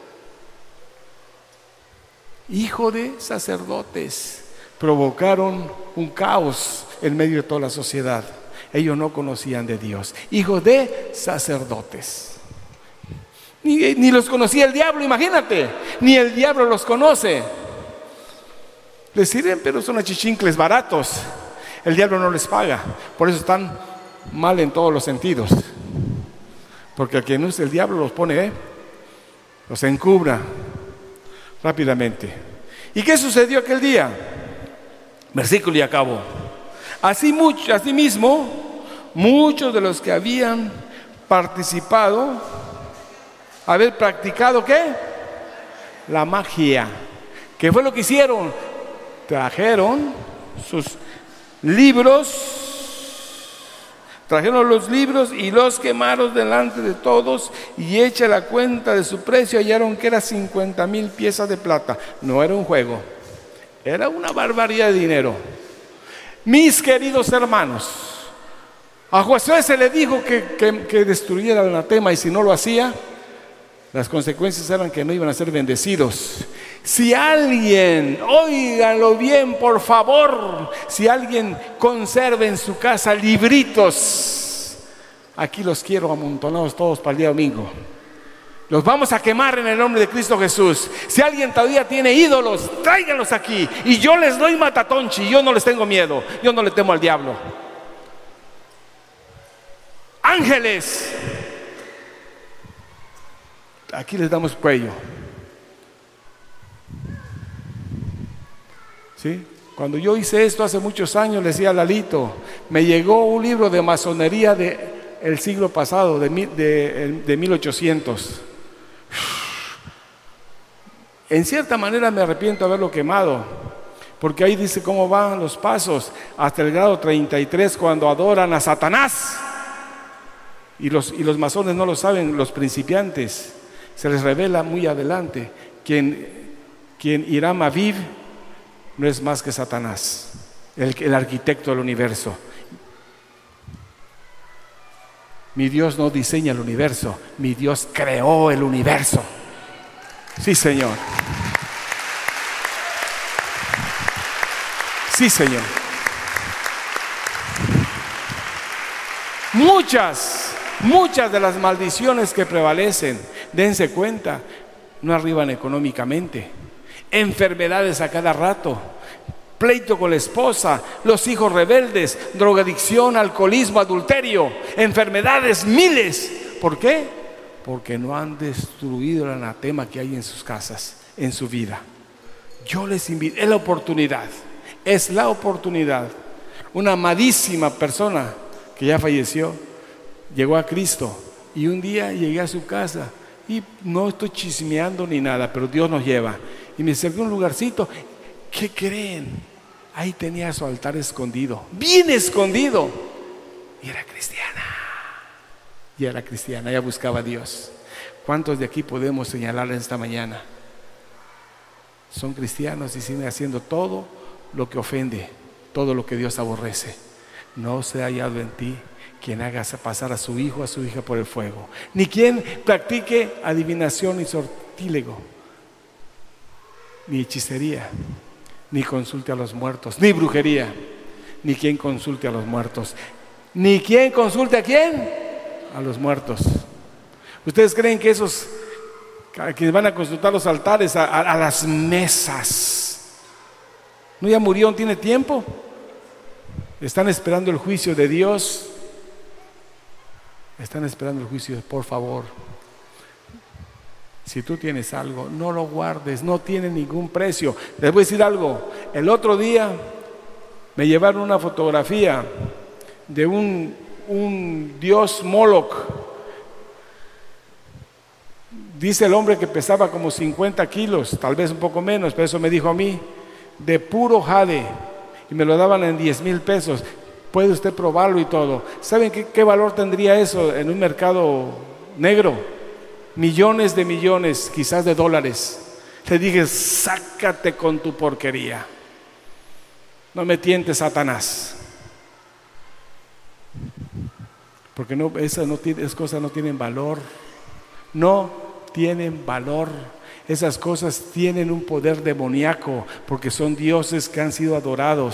A: Hijo de sacerdotes, provocaron un caos en medio de toda la sociedad. Ellos no conocían de Dios. Hijos de sacerdotes. Ni los conocía el diablo, imagínate. Ni el diablo los conoce. Les sirven, pero son achichincles baratos. El diablo no les paga. Por eso están mal en todos los sentidos. Porque al que no es el diablo los pone, los encubra rápidamente. ¿Y qué sucedió aquel día? Versículo y acabo. Asimismo, muchos de los que habían participado, haber practicado, ¿qué? La magia. ¿Qué fue lo que hicieron? Trajeron sus libros, trajeron los libros y los quemaron delante de todos, y hecha la cuenta de su precio, hallaron que era 50,000 piezas de plata. No era un juego, era una barbaridad de dinero. Mis queridos hermanos, a Josué se le dijo que destruyera el anatema, y si no lo hacía, las consecuencias eran que no iban a ser bendecidos. Si alguien, óiganlo bien por favor, si alguien conserva en su casa libritos, aquí los quiero amontonados todos para el día domingo. Los vamos a quemar en el nombre de Cristo Jesús. Si alguien todavía tiene ídolos, tráiganlos aquí, y yo les doy matatonchi. Yo no les tengo miedo, yo no le temo al diablo. Ángeles, aquí les damos cuello. ¿Sí? Cuando yo hice esto hace muchos años, le decía a Lalito, me llegó un libro de masonería del siglo pasado, de 1800. En cierta manera me arrepiento de haberlo quemado, porque ahí dice cómo van los pasos hasta el grado 33, cuando adoran a Satanás. Y los masones no lo saben, los principiantes. Se les revela muy adelante quien Hiram Aviv no es más que Satanás, el arquitecto del universo. Mi Dios no diseña el universo, mi Dios creó el universo. Sí, Señor. Sí, Señor. Muchas de las maldiciones que prevalecen, dense cuenta, no arriban económicamente. Enfermedades a cada rato, pleito con la esposa, los hijos rebeldes, drogadicción, alcoholismo, adulterio, enfermedades miles. ¿Por qué? Porque no han destruido el anatema que hay en sus casas, en su vida. Yo les invito, es la oportunidad. Una amadísima persona que ya falleció, llegó a Cristo, y un día llegué a su casa, y no estoy chismeando ni nada, pero Dios nos lleva, y me acerqué a un lugarcito. ¿Qué creen? Ahí tenía su altar escondido, bien escondido, y era cristiana, ella buscaba a Dios. ¿Cuántos de aquí podemos señalar esta mañana? Son cristianos y siguen haciendo todo lo que ofende, todo lo que Dios aborrece. No se ha hallado en ti quien haga pasar a su hijo o a su hija por el fuego, ni quien practique adivinación y sortílego, ni hechicería, ni consulte a los muertos, ni brujería, ni quien consulte a los muertos. ¿Ni quien consulte a quién? A los muertos. ¿Ustedes creen que esos que van a consultar los altares, a las mesas, no ya murió, no tiene tiempo? Están esperando el juicio de Dios. Están esperando el juicio. Por favor, si tú tienes algo, no lo guardes, no tiene ningún precio. Les voy a decir algo. El otro día me llevaron una fotografía de un dios Moloch. Dice el hombre que pesaba como 50 kilos, tal vez un poco menos, pero eso me dijo a mí, de puro jade, y me lo daban en 10,000 pesos. Puede usted probarlo y todo. ¿Saben qué valor tendría eso en un mercado negro? Millones de millones, quizás de dólares. Le dije, sácate con tu porquería. No me tientes, Satanás. Porque no, esas cosas no tienen valor. No tienen valor. Esas cosas tienen un poder demoníaco, porque son dioses que han sido adorados.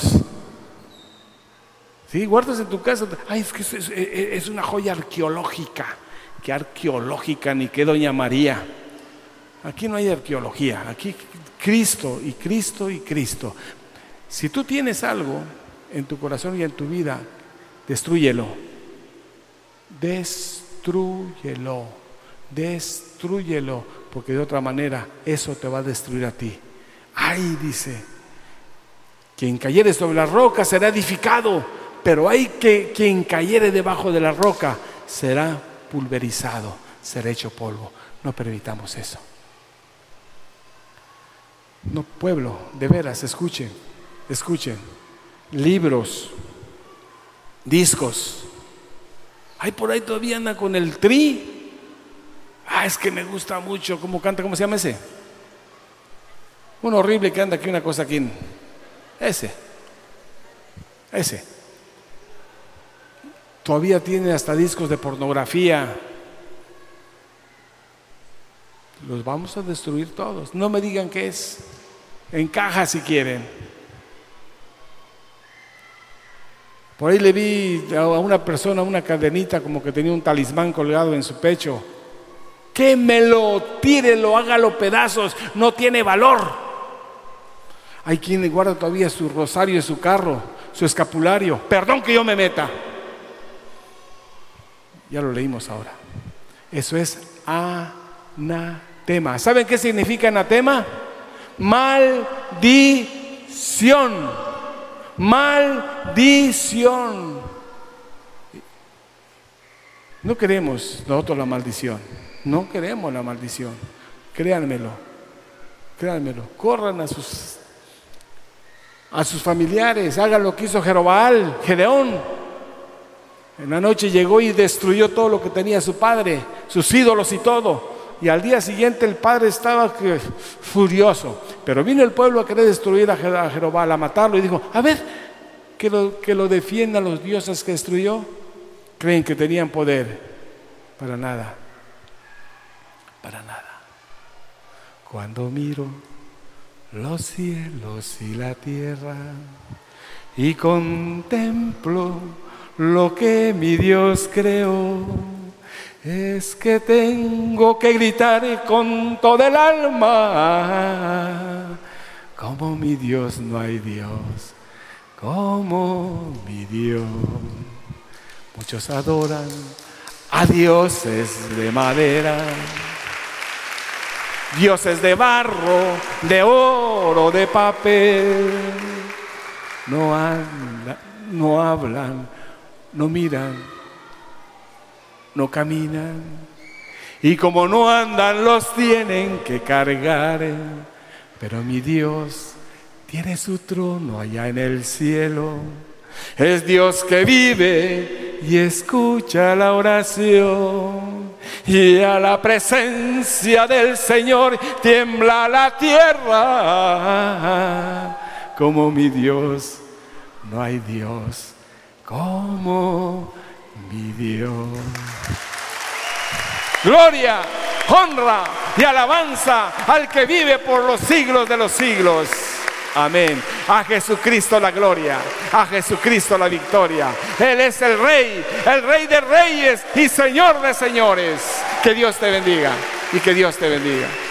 A: Sí, guardas en tu casa. Ay, es que es una joya arqueológica. ¿Qué arqueológica? Ni que Doña María. Aquí no hay arqueología. Aquí Cristo y Cristo y Cristo. Si tú tienes algo en tu corazón y en tu vida, destrúyelo. Destrúyelo. Destrúyelo, porque de otra manera eso te va a destruir a ti. Ay, dice, quien cayere sobre la roca será edificado, pero hay que quien cayere debajo de la roca será pulverizado, será hecho polvo. No permitamos eso. No, pueblo, de veras, escuchen. Libros, discos. Ay, por ahí todavía anda con el Tri. Es que me gusta mucho cómo canta. ¿Cómo se llama ese? Un horrible que anda aquí, una cosa aquí. Ese. Todavía tiene hasta discos de pornografía. Los vamos a destruir todos. No me digan qué es. En caja si quieren. Por ahí le vi a una persona una cadenita como que tenía un talismán colgado en su pecho. Que me lo tire, lo haga los pedazos, no tiene valor. Hay quien guarda todavía su rosario en su carro, su escapulario. Perdón que yo me meta. Ya lo leímos ahora. Eso es anatema. ¿Saben qué significa anatema? Maldición. Maldición. No queremos nosotros la maldición. No queremos la maldición. Créanmelo. Corran a sus familiares. Hagan lo que hizo Gedeón. En la noche llegó y destruyó todo lo que tenía su padre, sus ídolos y todo. Y al día siguiente el padre estaba furioso. Pero vino el pueblo a querer destruir a Jerobal, a matarlo. Y dijo, a ver, que lo defiendan los dioses que destruyó. Creen que tenían poder. Para nada. Cuando miro los cielos y la tierra y contemplo lo que mi Dios creó, es que tengo que gritar con toda el alma, como mi Dios no hay Dios, como mi Dios. Muchos adoran a dioses de madera, dioses de barro, de oro, de papel. No hablan, no miran, no caminan. Y como no andan, los tienen que cargar. Pero mi Dios tiene su trono allá en el cielo. Es Dios que vive y escucha la oración. Y a la presencia del Señor tiembla la tierra. Como mi Dios, no hay Dios como mi Dios. Gloria, honra y alabanza al que vive por los siglos de los siglos. Amén. A Jesucristo la gloria, a Jesucristo la victoria. Él es el Rey de reyes y Señor de señores. Que Dios te bendiga y que Dios te bendiga.